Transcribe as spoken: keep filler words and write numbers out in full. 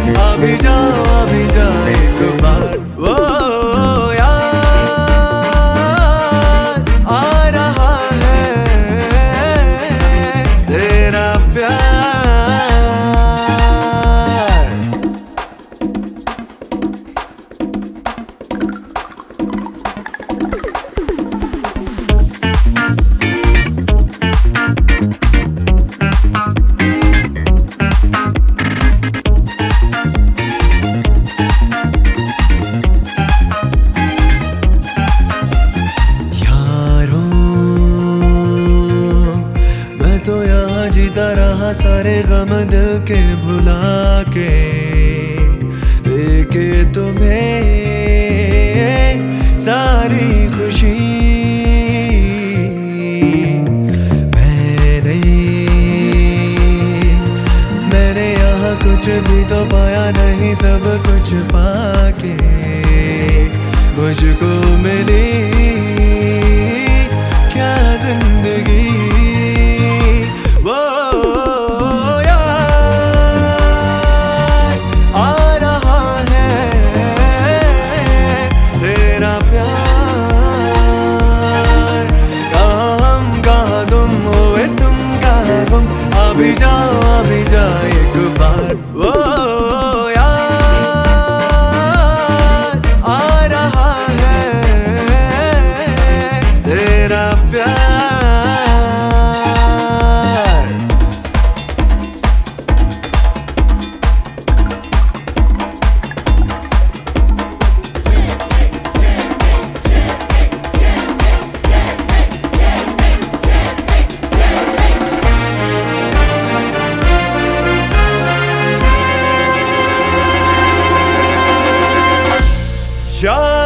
अभी जा अभी जा एक बार। वो यार आ रहा है तेरा प्यार। तो यहाँ जीता रहा सारे गम दिल के भुला के, देखे तुम्हें सारी खुशी। मैंने मैंने यहाँ कुछ भी तो पाया नहीं, सब कुछ पाके मुझको मिली क्या जिंदगी। अभी जा अभी जा एक बार। वो यार आ रहा है तेरा प्यार। जा